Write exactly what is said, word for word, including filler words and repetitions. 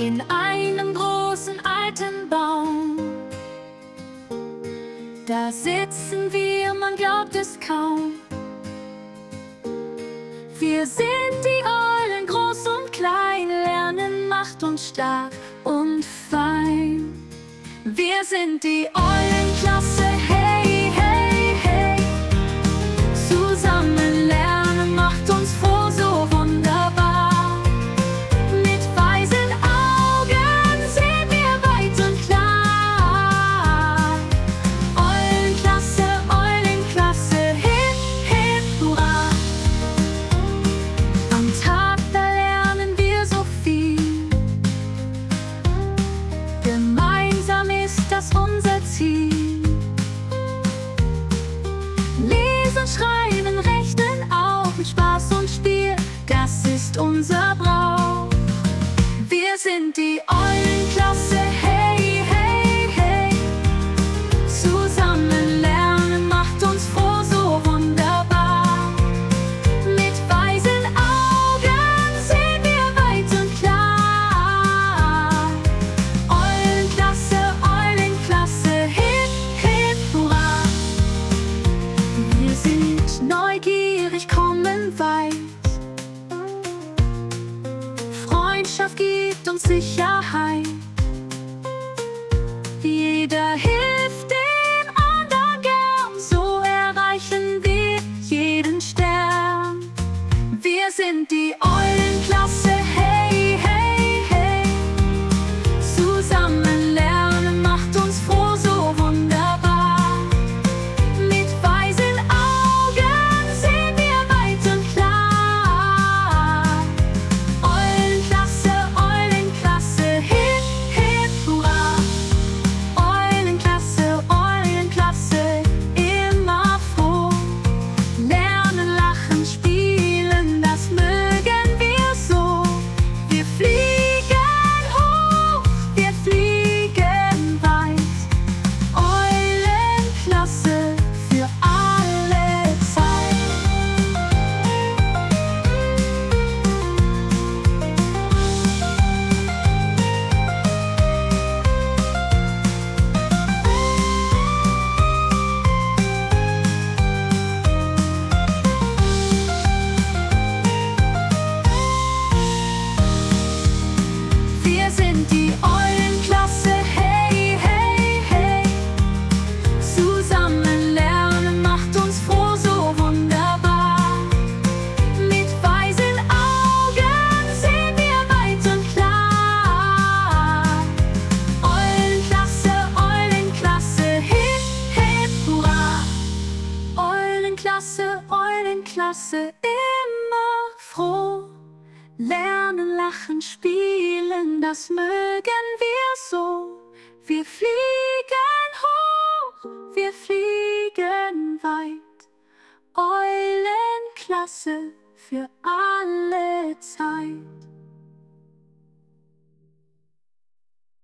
in einem großen alten Baum. Da sitzen wir, man glaubt es kaum. Wir sind die Eulen, groß und klein, Lernen macht uns stark und fein. Wir sind die Eulenklasse, hey, hey, hey. Zusammen lernen macht uns froh, so wunderbar. Mit weisen Augen sehen wir weit und klar. Eulenklasse, Eulenklasse, hip, hip, hurra. Am Tag, da lernen wir so viel. Gemeinsam ist das unser Ziel. Lesen, schreiben, rechnen auch mit Spaß und Spiel, das ist unser Brauch. Wir sind die Eulenklasse, hey, hey, hey. Zusammen lernen macht uns froh, so wunderbar. Mit weisen Augen sehen wir weit und klar. Eulenklasse, Eulenklasse, hip, hip, hurra. Wir sind neugierig, kommen weit. Freundschaft gibt uns Sicherheit. Jeder hilft dem anderen gern, so erreichen wir jeden Stern. Wir sind die Eulenklasse, hey, hey, hey. Zusammen lernen macht uns froh, so wunderbar. Mit weisen Augen sehen wir weit und klar. Eulenklasse, Eulenklasse, hip, hip, hurra. Eulenklasse, Eulenklasse, immer froh. Lernen, lachen, spielen, das mögen wir so. Wir fliegen hoch, wir fliegen weit. Eulenklasse für alle Zeit. Wir sind die Eulenklasse, hey, hey, hey. Zusammen lernen macht uns froh, so wunderbar. Mit weisen Augen sehen wir weit und klar. Eulenklasse, Eulenklasse, hip, hip, hurra. Eulenklasse, Eulenklasse, immer froh. Lernen, lachen, spielen, das mögen wir so. Wir fliegen hoch, wir fliegen weit. Eulenklasse für alle Zeit.